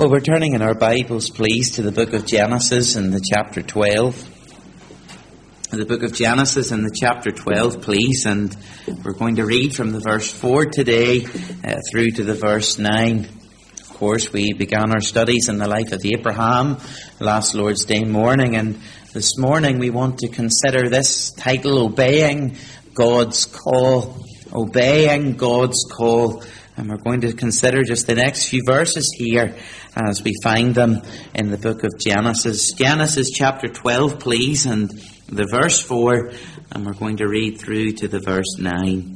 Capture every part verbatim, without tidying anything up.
Well, we're turning in our Bibles, please, to the book of Genesis in the chapter twelve. The book of Genesis in the chapter twelve, please, and we're going to read from the verse four today uh, through to the verse nine. Of course, we began our studies in the life of Abraham last Lord's Day morning, and this morning we want to consider this title, Obeying God's Call. Obeying God's Call. And we're going to consider just the next few verses here as we find them in the book of Genesis. Genesis chapter twelve, please, and the verse four, and we're going to read through to the verse nine.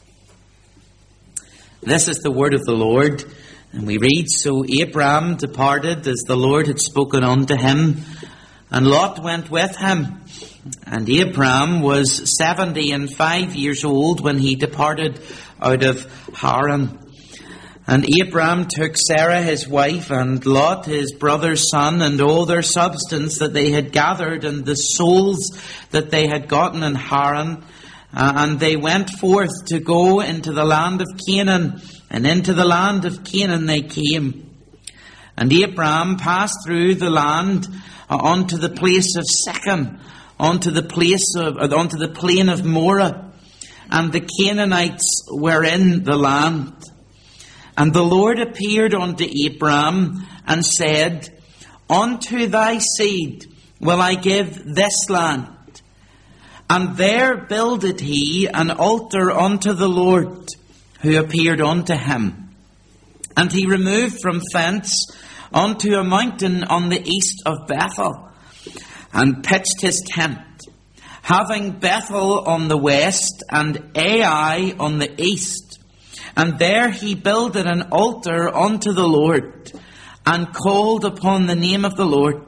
This is the word of the Lord, and we read, So Abram departed as the Lord had spoken unto him, and Lot went with him. And Abram was seventy and five years old when he departed out of Haran. And Abram took Sarah his wife, and Lot his brother's son, and all their substance that they had gathered, and the souls that they had gotten in Haran. Uh, and they went forth to go into the land of Canaan, and into the land of Canaan they came. And Abram passed through the land uh, unto the place of Shechem, unto the place of, uh, unto the plain of Moreh, and the Canaanites were in the land. And the Lord appeared unto Abram and said, Unto thy seed will I give this land. And there builded he an altar unto the Lord, who appeared unto him. And he removed from thence unto a mountain on the east of Bethel, and pitched his tent, having Bethel on the west and Ai on the east. And there he builded an altar unto the Lord, and called upon the name of the Lord.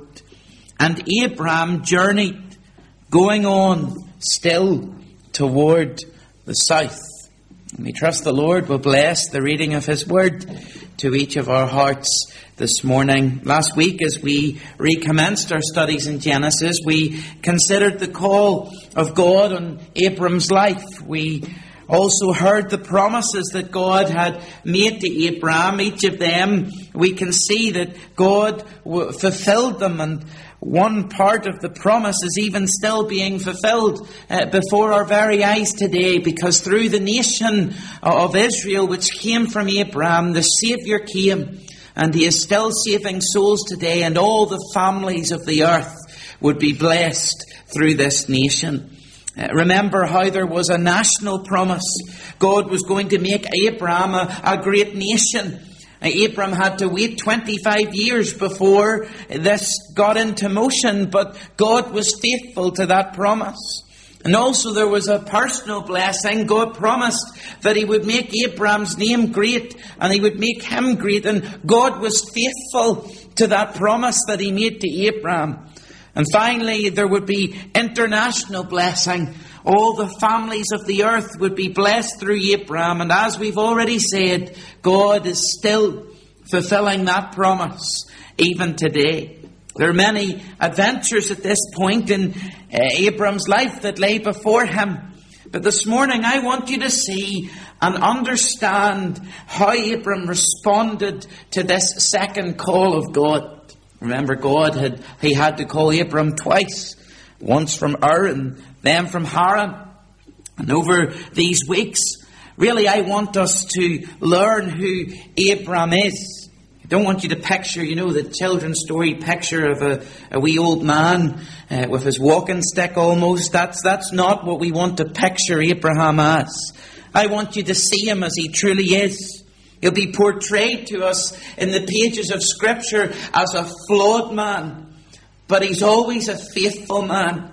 And Abram journeyed, going on still toward the south. And we trust the Lord will bless the reading of his word to each of our hearts this morning. Last week, as we recommenced our studies in Genesis, we considered the call of God on Abram's life. We also heard the promises that God had made to Abram. Each of them, we can see that God fulfilled them, and one part of the promise is even still being fulfilled uh, before our very eyes today, because through the nation of Israel, which came from Abram, the Saviour came, and he is still saving souls today, and all the families of the earth would be blessed through this nation. Uh, remember how there was a national promise. God was going to make Abram a, a great nation. Uh, Abram had to wait twenty-five years before this got into motion, but God was faithful to that promise. And also there was a personal blessing. God promised that he would make Abram's name great, and he would make him great. And God was faithful to that promise that he made to Abram. And finally, there would be international blessing. All the families of the earth would be blessed through Abram. And as we've already said, God is still fulfilling that promise even today. There are many adventures at this point in uh, Abram's life that lay before him. But this morning I want you to see and understand how Abram responded to this second call of God. Remember, God had he had to call Abram twice, once from Ur and then from Haran. And over these weeks, really I want us to learn who Abram is. I don't want you to picture, you know, the children's story picture of a, a wee old man uh, with his walking stick almost. That's, that's not what we want to picture Abraham as. I want you to see him as he truly is. He'll be portrayed to us in the pages of Scripture as a flawed man, but he's always a faithful man.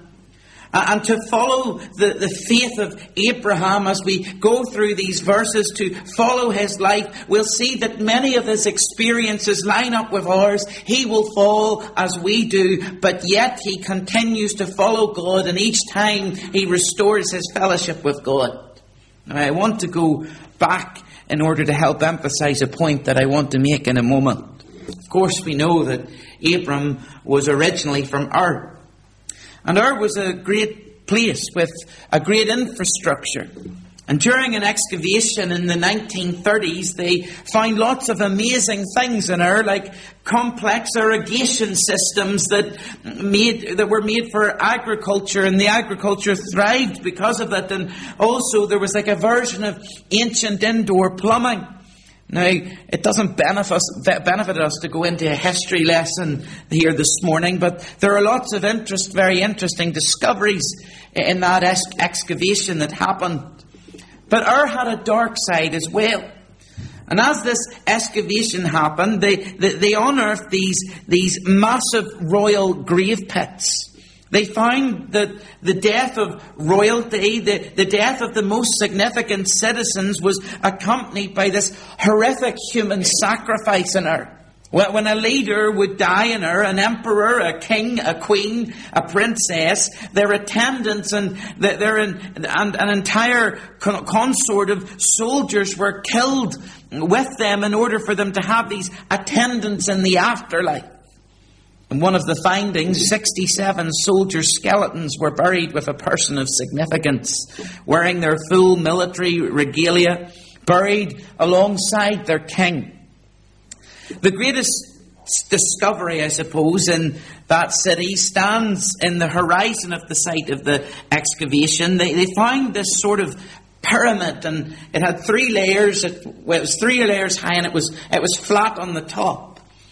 And to follow the, the faith of Abraham as we go through these verses, to follow his life, we'll see that many of his experiences line up with ours. He will fall as we do, but yet he continues to follow God, and each time he restores his fellowship with God. Now, I want to go back in order to help emphasize a point that I want to make in a moment. Of course, we know that Abram was originally from Ur. And Ur was a great place with a great infrastructure. And during an excavation in the nineteen thirties, they found lots of amazing things in Ur, like complex irrigation systems that made that were made for agriculture, and the agriculture thrived because of it. And also there was like a version of ancient indoor plumbing. Now, it doesn't benefit us, benefit us to go into a history lesson here this morning, but there are lots of interest, very interesting discoveries in that ex- excavation that happened. But Ur had a dark side as well. And as this excavation happened, they, they, they unearthed these, these massive royal grave pits. They found that the death of royalty, the, the death of the most significant citizens, was accompanied by this horrific human sacrifice in Ur. When a leader would die in Ur, an emperor, a king, a queen, a princess, their attendants and their and an entire consort of soldiers were killed with them in order for them to have these attendants in the afterlife. And one of the findings, sixty-seven soldier skeletons were buried with a person of significance, wearing their full military regalia, buried alongside their king. The greatest discovery, I suppose, in that city stands in the horizon of the site of the excavation. They, they found this sort of pyramid, and it had three layers. It, well, it was three layers high, and it was it was flat on the top.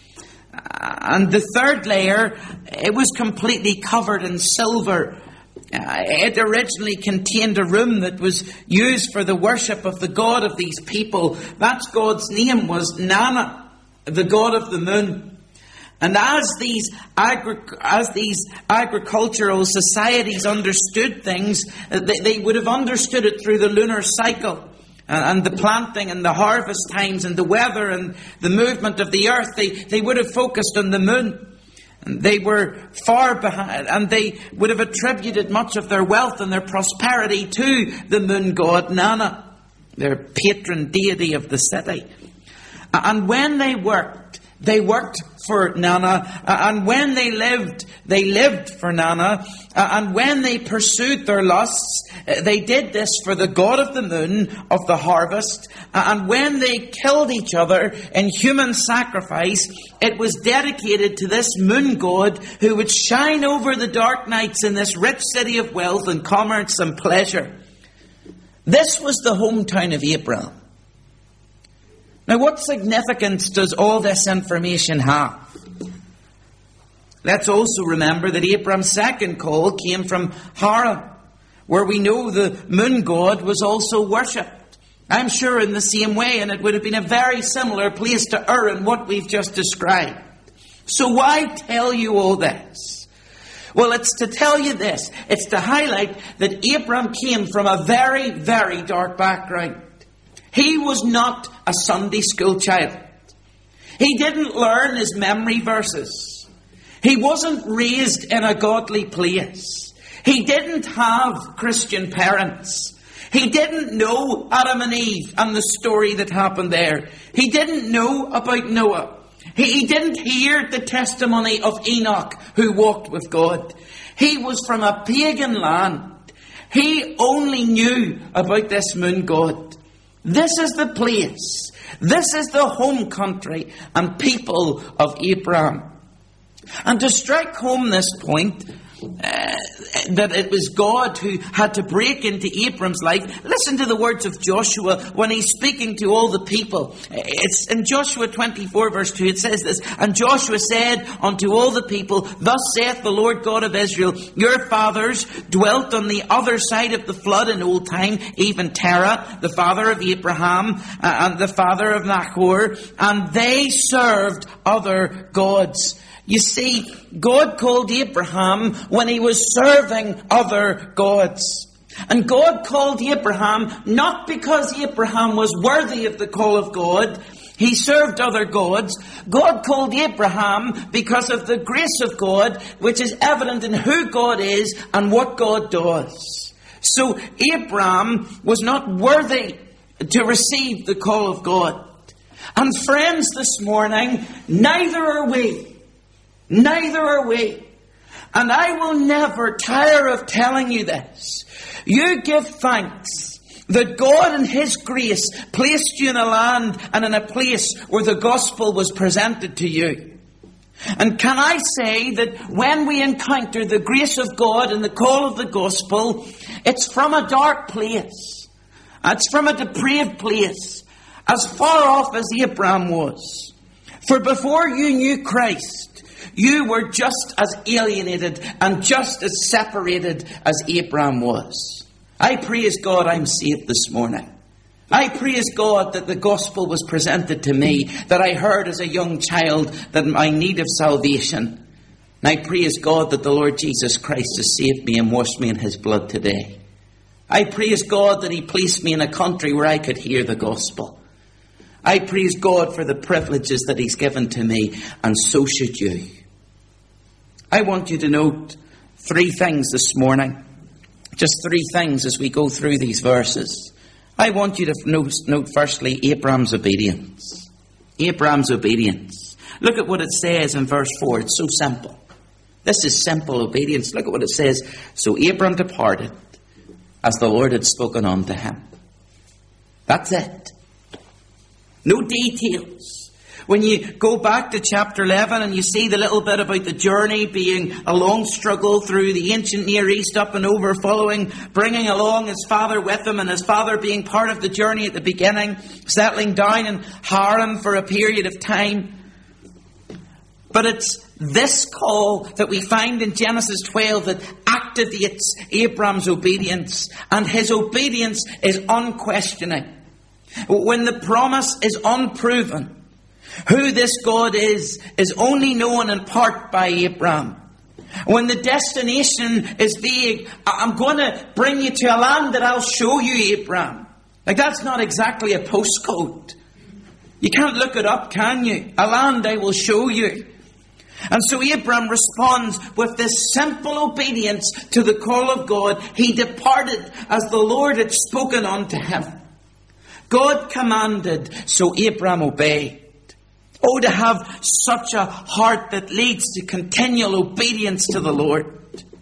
And the third layer, it was completely covered in silver. Uh, it originally contained a room that was used for the worship of the god of these people. That god's name was Nana, the god of the moon. And as these agri- as these agricultural societies understood things, they, they would have understood it through the lunar cycle. And the planting and the harvest times and the weather and the movement of the earth, they, they would have focused on the moon. And they were far behind, and they would have attributed much of their wealth and their prosperity to the moon god Nana, their patron deity of the city. And when they worked, they worked for Nana, and when they lived, they lived for Nana, and when they pursued their lusts, they did this for the god of the moon, of the harvest, and when they killed each other in human sacrifice, it was dedicated to this moon god who would shine over the dark nights in this rich city of wealth and commerce and pleasure. This was the hometown of Abraham. Now, what significance does all this information have? Let's also remember that Abraham's second call came from Haran, where we know the moon god was also worshipped. I'm sure in the same way, and it would have been a very similar place to Ur in what we've just described. So why tell you all this? Well, it's to tell you this. It's to highlight that Abraham came from a very, very dark background. He was not a Sunday school child. He didn't learn his memory verses. He wasn't raised in a godly place. He didn't have Christian parents. He didn't know Adam and Eve and the story that happened there. He didn't know about Noah. He, he didn't hear the testimony of Enoch, who walked with God. He was from a pagan land. He only knew about this moon god. This is the place. This is the home country and people of Abraham. And to strike home this point, uh, that it was God who had to break into Abram's life, listen to the words of Joshua when he's speaking to all the people. It's in Joshua twenty-four verse two, it says this, "And Joshua said unto all the people, Thus saith the Lord God of Israel, Your fathers dwelt on the other side of the flood in old time, even Terah, the father of Abraham, uh, and the father of Nahor, and they served other gods." You see, God called Abraham when he was serving other gods. And God called Abraham not because Abraham was worthy of the call of God. He served other gods. God called Abraham because of the grace of God, which is evident in who God is and what God does. So Abraham was not worthy to receive the call of God. And friends, this morning, neither are we. Neither are we. And I will never tire of telling you this. You give thanks That God in His grace placed you in a land and in a place where the gospel was presented to you. And can I say that when we encounter the grace of God and the call of the gospel, it's from a dark place. It's from a depraved place, as far off as Abraham was. For before you knew Christ, you were just as alienated and just as separated as Abraham was. I praise God I'm saved this morning. I praise God that the gospel was presented to me, that I heard as a young child that I needed salvation. And I praise God that the Lord Jesus Christ has saved me and washed me in His blood today. I praise God that He placed me in a country where I could hear the gospel. I praise God for the privileges that He's given to me, and so should you. I want you to note three things this morning. Just three things as we go through these verses. I want you to note, note firstly Abraham's obedience. Abraham's obedience. Look at what it says in verse four. It's so simple. This is simple obedience. Look at what it says. So Abraham departed as the Lord had spoken unto him. That's it. No details. When you go back to chapter eleven and you see the little bit about the journey being a long struggle through the ancient Near East up and over, following, bringing along his father with him, and his father being part of the journey at the beginning, settling down in Haran for a period of time. But it's this call that we find in Genesis twelve that activates Abraham's obedience, and his obedience is unquestioning. When the promise is unproven, who this God is, is only known in part by Abraham. When the destination is vague, I'm going to bring you to a land that I'll show you, Abraham. Like, that's not exactly a postcode. You can't look it up, can you? A land I will show you. And so Abraham responds with this simple obedience to the call of God. He departed as the Lord had spoken unto him. God commanded, so Abraham obeyed. Oh, to have such a heart that leads to continual obedience to the Lord.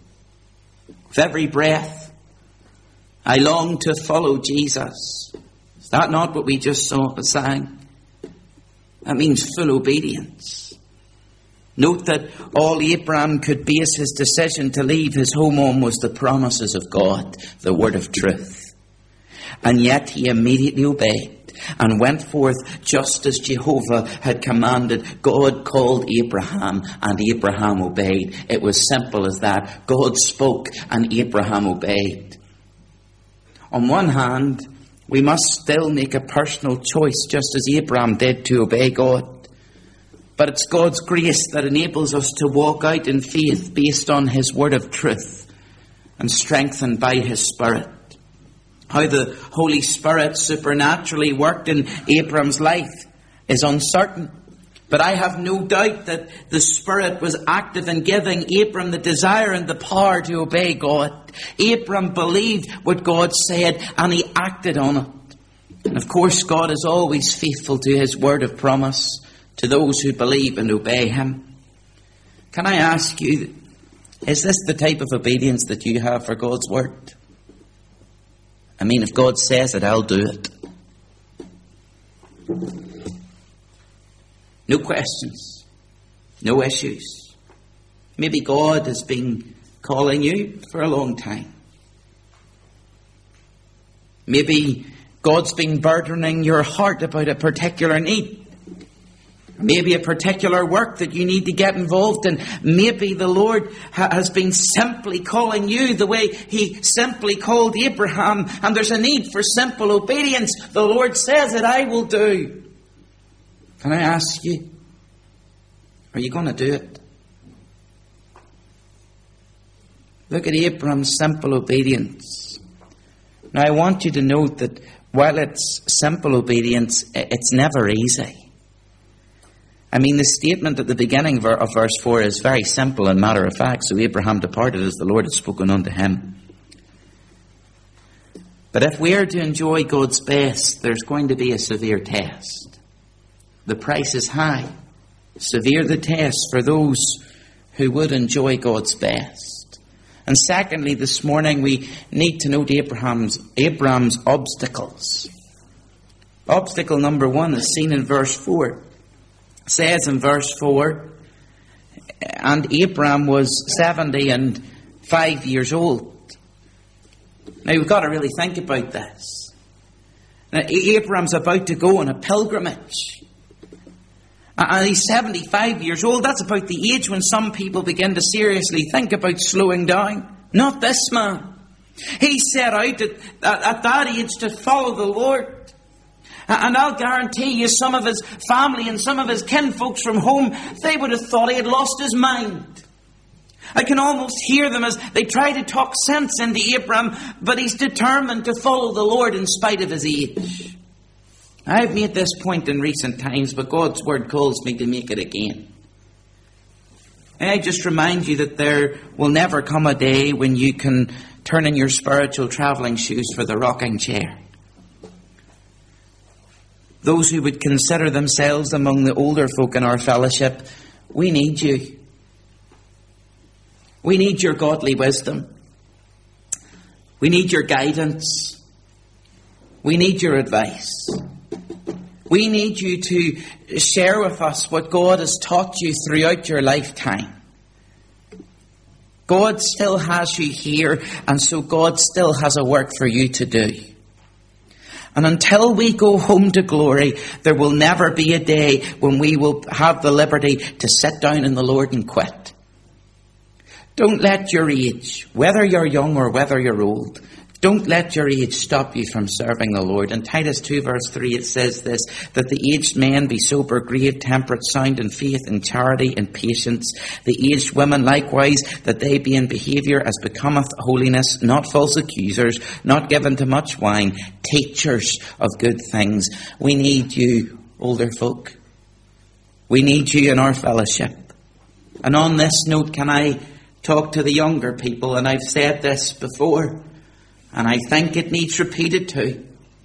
With every breath, I long to follow Jesus. Is that not what we just saw sang? That means full obedience. Note that all Abraham could base his decision to leave his home on was the promises of God, the word of truth. And yet he immediately obeyed and went forth just as Jehovah had commanded. God called Abraham and Abraham obeyed. It was simple as that. God spoke and Abraham obeyed. On one hand, we must still make a personal choice just as Abraham did to obey God. But it's God's grace that enables us to walk out in faith based on His word of truth and strengthened by His Spirit. How the Holy Spirit supernaturally worked in Abraham's life is uncertain. But I have no doubt that the Spirit was active in giving Abraham the desire and the power to obey God. Abraham believed what God said and he acted on it. And of course, God is always faithful to His word of promise to those who believe and obey Him. Can I ask you, is this the type of obedience that you have for God's word? I mean, if God says it, I'll do it. No questions. No issues. Maybe God has been calling you for a long time. Maybe God's been burdening your heart about a particular need. Maybe a particular work that you need to get involved in. Maybe the Lord ha- has been simply calling you the way He simply called Abraham. And there's a need for simple obedience. The Lord says that I will do. Can I ask you, are you going to do it? Look at Abraham's simple obedience. Now I want you to note that while it's simple obedience, it's never easy. I mean, the statement at the beginning of verse four is very simple and matter of fact. So Abraham departed as the Lord had spoken unto him. But if we are to enjoy God's best, there's going to be a severe test. The price is high. Severe the test for those who would enjoy God's best. And secondly, this morning we need to note Abraham's, Abraham's obstacles. Obstacle number one is seen in verse four. It says in verse four, and Abraham was seventy and five years old. Now we've got to really think about this. Now, Abraham's about to go on a pilgrimage. And he's seventy-five years old. That's about the age when some people begin to seriously think about slowing down. Not this man. He set out at, at that age to follow the Lord. And I'll guarantee you some of his family and some of his kinfolks from home, they would have thought he had lost his mind. I can almost hear them as they try to talk sense into Abraham, but he's determined to follow the Lord in spite of his age. I've made this point in recent times, but God's word calls me to make it again. And I just remind you that there will never come a day when you can turn in your spiritual travelling shoes for the rocking chair. Those who would consider themselves among the older folk in our fellowship, we need you. We need your godly wisdom. We need your guidance. We need your advice. We need you to share with us what God has taught you throughout your lifetime. God still has you here, and so God still has a work for you to do. And until we go home to glory, there will never be a day when we will have the liberty to sit down in the Lord and quit. Don't let your age, whether you're young or whether you're old, don't let your age stop you from serving the Lord. In Titus two verse three it says this, that the aged men be sober, grave, temperate, sound in faith, in charity, and patience. The aged women likewise, that they be in behaviour as becometh holiness, not false accusers, not given to much wine, teachers of good things. We need you, older folk. We need you in our fellowship. And on this note, can I talk to the younger people? And I've said this before, and I think it needs repeated too.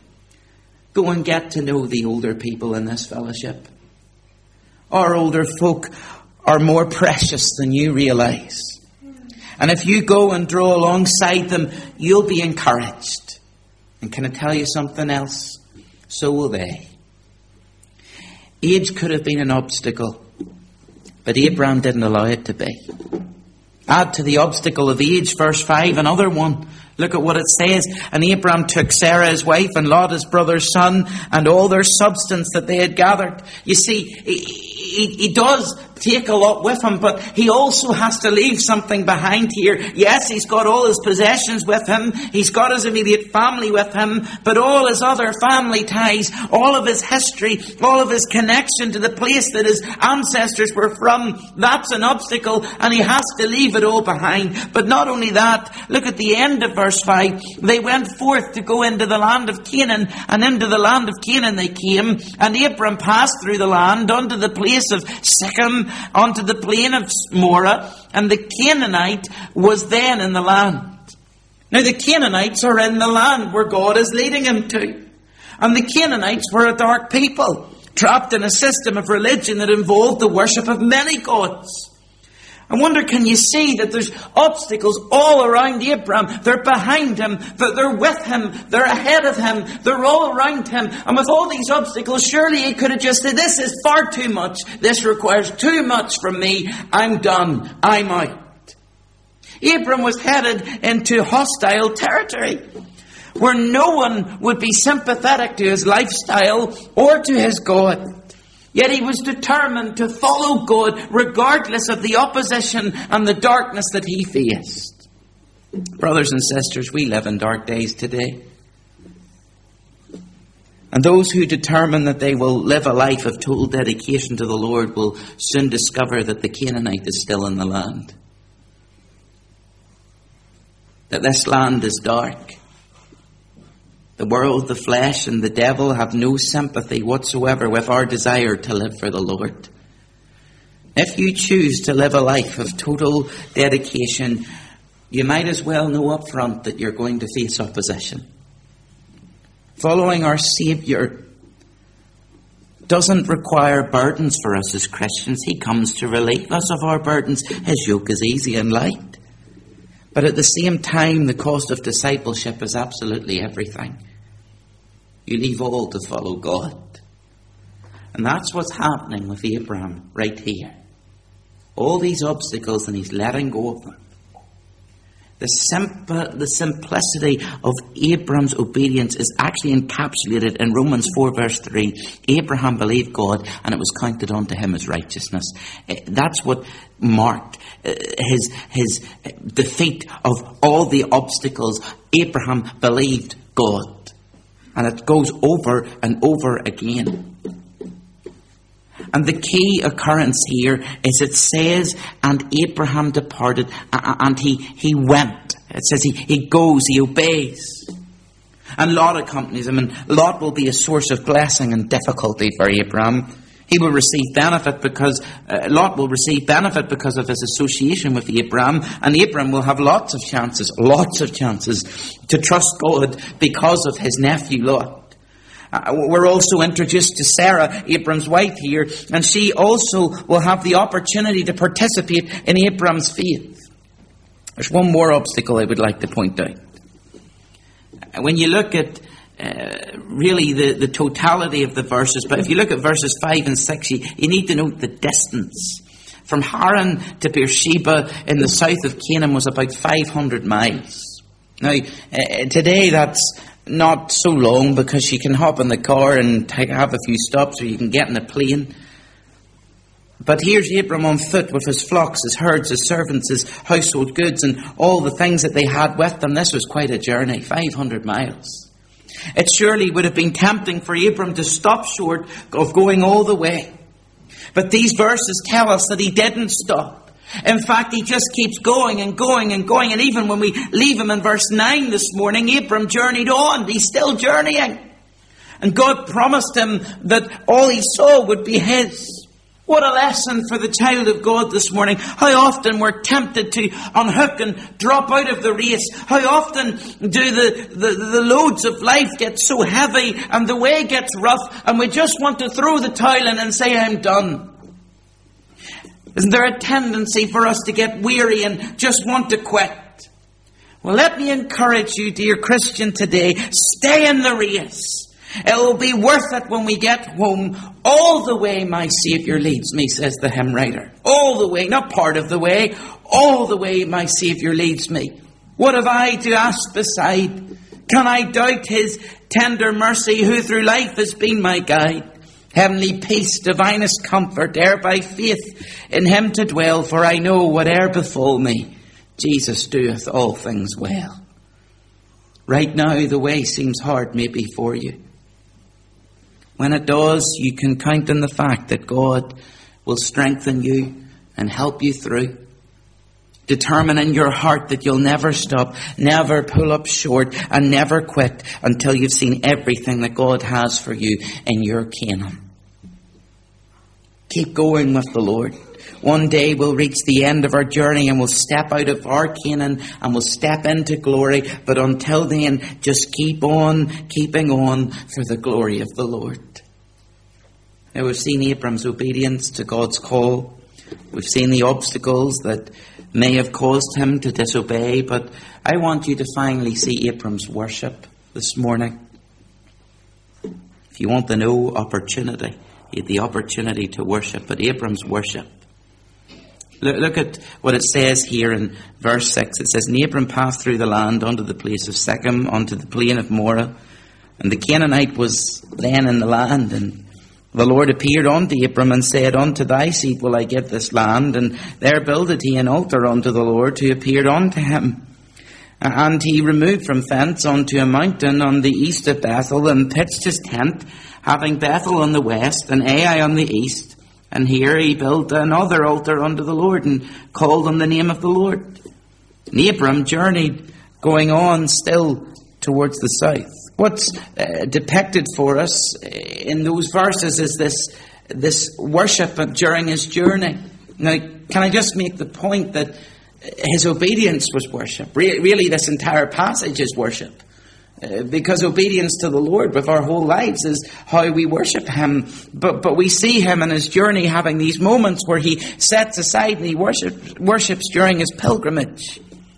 Go and get to know the older people in this fellowship. Our older folk are more precious than you realise. And if you go and draw alongside them, you'll be encouraged. And can I tell you something else? So will they. Age could have been an obstacle, but Abraham didn't allow it to be. Add to the obstacle of age, verse five, another one. Look at what it says. And Abraham took Sarah his wife and Lot his brother's son and all their substance that they had gathered. You see, he, he, he does take a lot with him, but he also has to leave something behind here. Yes, he's got all his possessions with him. He's got his immediate family with him, but all his other family ties, all of his history, all of his connection to the place that his ancestors were from, that's an obstacle, and he has to leave it all behind. But not only that, look at the end of verse five. They went forth to go into the land of Canaan, and into the land of Canaan they came, and Abram passed through the land unto the place of Shechem, onto the plain of Morah, and the Canaanite was then in the land. Now the Canaanites are in the land where God is leading him to. And the Canaanites were a dark people, trapped in a system of religion that involved the worship of many gods. I wonder, can you see that there's obstacles all around Abraham? They're behind him, they're with him, they're ahead of him, they're all around him. And with all these obstacles, surely he could have just said, this is far too much. This requires too much from me. I'm done. I'm out. Abraham was headed into hostile territory, where no one would be sympathetic to his lifestyle or to his God. Yet he was determined to follow God regardless of the opposition and the darkness that he faced. Brothers and sisters, we live in dark days today. And those who determine that they will live a life of total dedication to the Lord will soon discover that the Canaanite is still in the land. That this land is dark. The world, the flesh, and the devil have no sympathy whatsoever with our desire to live for the Lord. If you choose to live a life of total dedication, you might as well know up front that you're going to face opposition. Following our Saviour doesn't require burdens for us as Christians. He comes to relieve us of our burdens. His yoke is easy and light. But at the same time, the cost of discipleship is absolutely everything. You leave all to follow God. And that's what's happening with Abraham right here. All these obstacles, and he's letting go of them. The, simple, the simplicity of Abraham's obedience is actually encapsulated in Romans four verse three. Abraham believed God and it was counted unto him as righteousness. That's what marked his, his defeat of all the obstacles. Abraham believed God. And it goes over and over again. And the key occurrence here is it says, and Abraham departed, and he, he went. It says he, he goes, he obeys. And Lot accompanies him, and Lot will be a source of blessing and difficulty for Abraham. He will receive benefit because, uh, Lot will receive benefit because of his association with Abraham, and Abraham will have lots of chances, lots of chances to trust God because of his nephew Lot. Uh, we're also introduced to Sarah, Abraham's wife here, and she also will have the opportunity to participate in Abraham's faith. There's one more obstacle I would like to point out. When you look at uh, really the, the totality of the verses, but if you look at verses five and six, you, you need to note the distance. From Haran to Beersheba in the south of Canaan was about five hundred miles. Now, uh, today that's not so long because you can hop in the car and take, have a few stops, or you can get in a plane. But here's Abram on foot with his flocks, his herds, his servants, his household goods, and all the things that they had with them. This was quite a journey, five hundred miles. It surely would have been tempting for Abram to stop short of going all the way. But these verses tell us that he didn't stop. In fact, he just keeps going and going and going. And even when we leave him in verse nine this morning, Abram journeyed on. He's still journeying. And God promised him that all he saw would be his. What a lesson for the child of God this morning. How often we're tempted to unhook and drop out of the race. How often do the, the, the loads of life get so heavy and the way gets rough and we just want to throw the towel in and say, I'm done. Isn't there a tendency for us to get weary and just want to quit? Well, let me encourage you, dear Christian, today. Stay in the race. It will be worth it when we get home. All the way my Saviour leads me, says the hymn writer. All the way, not part of the way. All the way my Saviour leads me. What have I to ask beside? Can I doubt his tender mercy, who through life has been my guide? Heavenly peace, divinest comfort, ere by faith in him to dwell, for I know whate'er befall me, Jesus doeth all things well. Right now the way seems hard maybe for you. When it does, you can count on the fact that God will strengthen you and help you through. Determine in your heart that you'll never stop, never pull up short, and never quit until you've seen everything that God has for you in your Canaan. Keep going with the Lord. One day we'll reach the end of our journey and we'll step out of our Canaan and we'll step into glory. But until then, just keep on keeping on for the glory of the Lord. Now, we've seen Abram's obedience to God's call. We've seen the obstacles that may have caused him to disobey. But I want you to finally see Abram's worship this morning. If you want to know opportunity, he had the opportunity to worship, but Abram's worship. Look, look at what it says here in verse six. It says, And Abram passed through the land unto the place of Shechem, unto the plain of Moreh. And the Canaanite was then in the land. And the Lord appeared unto Abram and said, Unto thy seed will I give this land. And there builded he an altar unto the Lord who appeared unto him. And he removed from thence unto a mountain on the east of Bethel, and pitched his tent, having Bethel on the west and Ai on the east. And here he built another altar unto the Lord, and called on the name of the Lord. And Abram journeyed, going on still towards the south. What's uh, depicted for us in those verses is this, this worship during his journey. Now, can I just make the point that his obedience was worship? Re- really, this entire passage is worship. Uh, because obedience to the Lord with our whole lives is how we worship him. But but we see him in his journey having these moments where he sets aside and he worships, worships during his pilgrimage.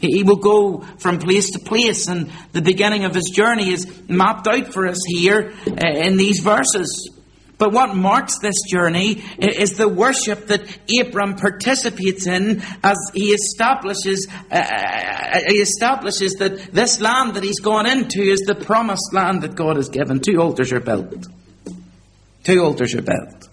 He will go from place to place, and the beginning of his journey is mapped out for us here in these verses. But what marks this journey is the worship that Abram participates in as he establishes, uh, he establishes that this land that he's gone into is the promised land that God has given. Two altars are built. Two altars are built.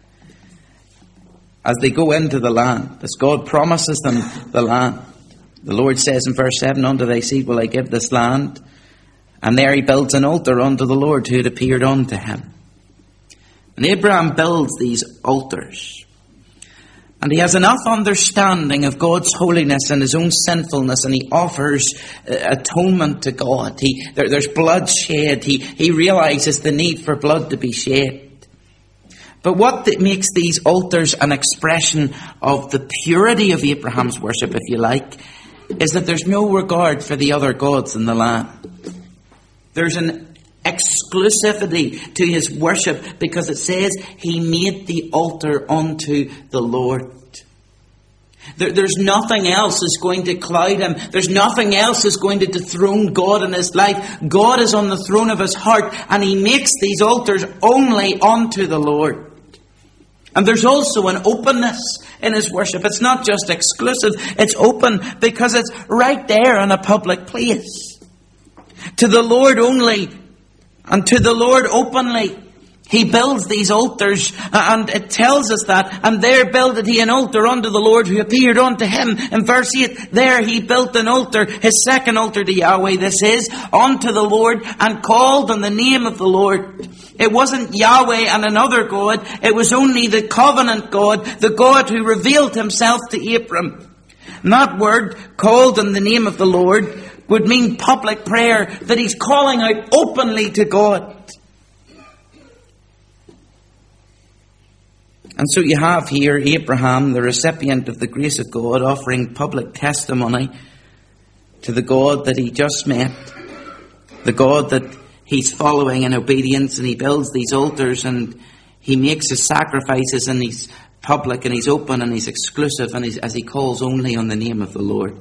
As they go into the land, as God promises them the land, the Lord says in verse seven, "Unto thy seed will I give this land." And there he builds an altar unto the Lord who had appeared unto him. And Abraham builds these altars. And he has enough understanding of God's holiness and his own sinfulness, and he offers uh, atonement to God. He, there, there's blood shed. He, he realizes the need for blood to be shed. But what makes these altars an expression of the purity of Abraham's worship, if you like, is that there's no regard for the other gods in the land. There's an exclusivity to his worship because it says he made the altar unto the Lord. There, there's nothing else is going to cloud him. There's nothing else is going to dethrone God in his life. God is on the throne of his heart, and he makes these altars only unto the Lord. And there's also an openness in his worship. It's not just exclusive, it's open because it's right there in a public place. To the Lord only, and to the Lord openly. He builds these altars, and it tells us that. And there builded he an altar unto the Lord who appeared unto him. In verse eight, there he built an altar, his second altar to Yahweh, this is, unto the Lord, and called on the name of the Lord. It wasn't Yahweh and another God. It was only the covenant God, the God who revealed himself to Abram. And that word, called on the name of the Lord, would mean public prayer, that he's calling out openly to God. And so you have here Abraham, the recipient of the grace of God, offering public testimony to the God that he just met, the God that he's following in obedience, and he builds these altars and he makes his sacrifices, and he's public and he's open and he's exclusive, and he's, as he calls only on the name of the Lord.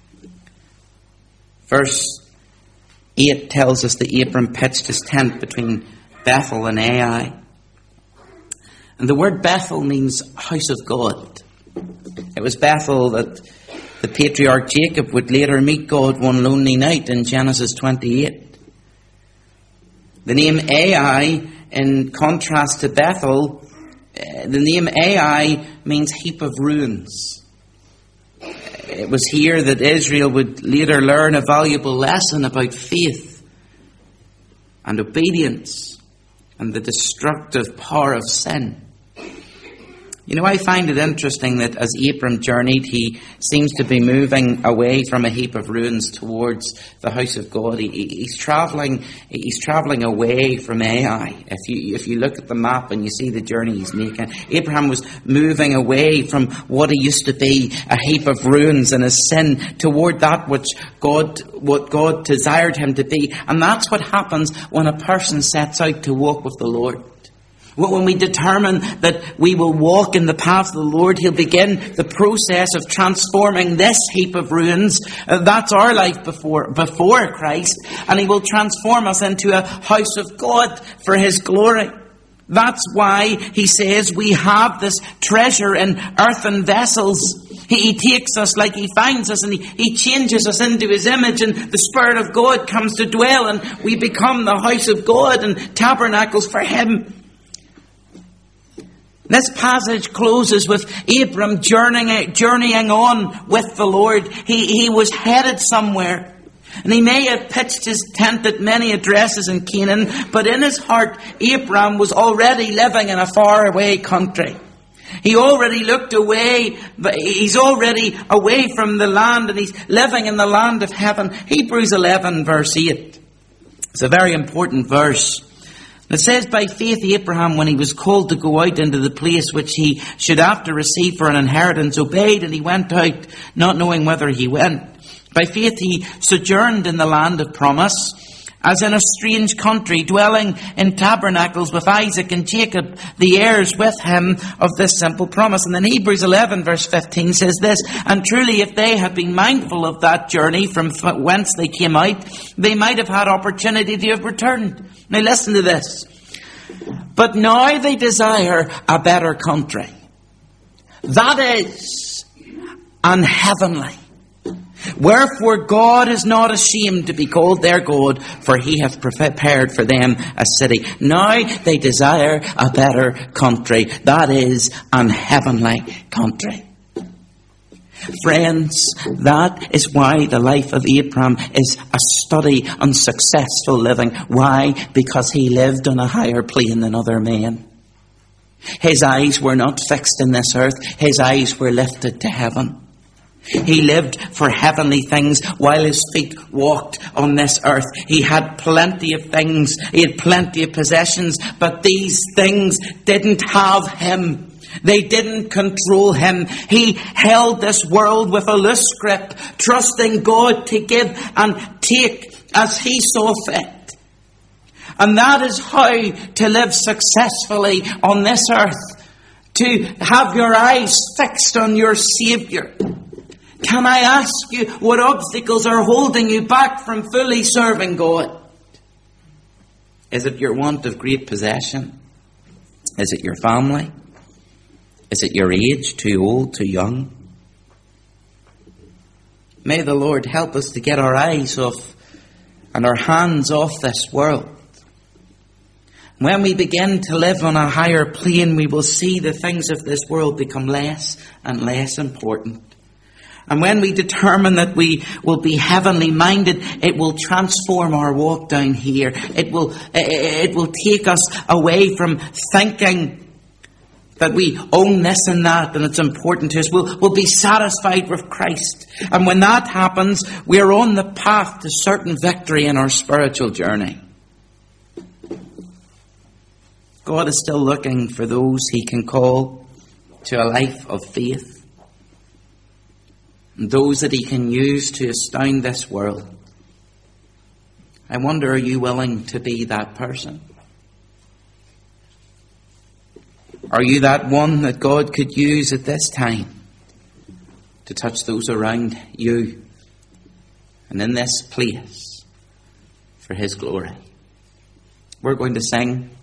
Verse eight tells us that Abram pitched his tent between Bethel and Ai. And the word Bethel means house of God. It was Bethel that the patriarch Jacob would later meet God one lonely night in Genesis twenty-eight. The name Ai, in contrast to Bethel, the name Ai means heap of ruins. It was here that Israel would later learn a valuable lesson about faith and obedience and the destructive power of sin. You know, I find it interesting that as Abram journeyed, he seems to be moving away from a heap of ruins towards the house of God. He, he's traveling, he's traveling away from Ai. If you, if you look at the map and you see the journey he's making, Abraham was moving away from what he used to be, a heap of ruins and his sin, toward that which God, what God desired him to be. And that's what happens when a person sets out to walk with the Lord. When we determine that we will walk in the path of the Lord, he'll begin the process of transforming this heap of ruins. Uh, that's our life before, before Christ. And he will transform us into a house of God for his glory. That's why he says we have this treasure in earthen vessels. He, he takes us like he finds us, and he, he changes us into his image, and the Spirit of God comes to dwell, and we become the house of God and tabernacles for him. This passage closes with Abram journeying, journeying on with the Lord. He, he was headed somewhere. And he may have pitched his tent at many addresses in Canaan, but in his heart, Abram was already living in a faraway country. He already looked away, but he's already away from the land, and he's living in the land of heaven. Hebrews eleven verse eight. It's a very important verse. It says, by faith Abraham, when he was called to go out into the place which he should after receive for an inheritance, obeyed, and he went out, not knowing whither he went. By faith he sojourned in the land of promise, as in a strange country, dwelling in tabernacles with Isaac and Jacob, the heirs with him of this simple promise. And then Hebrews eleven verse fifteen says this, and truly if they had been mindful of that journey from whence they came out, they might have had opportunity to have returned. Now listen to this. But now they desire a better country. That is, an heavenly. Wherefore God is not ashamed to be called their God, for he hath prepared for them a city. Now they desire a better country. That is, an heavenly country. Friends, that is why the life of Abraham is a study on successful living. Why? Because he lived on a higher plane than other men. His eyes were not fixed in this earth. His eyes were lifted to heaven. He lived for heavenly things while his feet walked on this earth. He had plenty of things. He had plenty of possessions. But these things didn't have him. They didn't control him. He held this world with a loose grip, trusting God to give and take as he saw fit. And that is how to live successfully on this earth. To have your eyes fixed on your Saviour. Can I ask you what obstacles are holding you back from fully serving God? Is it your want of great possession? Is it your family? Is it your age? Too old, too young? May the Lord help us to get our eyes off and our hands off this world. When we begin to live on a higher plane, we will see the things of this world become less and less important. And when we determine that we will be heavenly minded, it will transform our walk down here. It will, it will take us away from thinking that we own this and that and it's important to us. We'll, we'll be satisfied with Christ. And when that happens, we are on the path to certain victory in our spiritual journey. God is still looking for those he can call to a life of faith. And those that he can use to astound this world. I wonder, are you willing to be that person? Are you that one that God could use at this time to touch those around you and in this place for his glory? We're going to sing.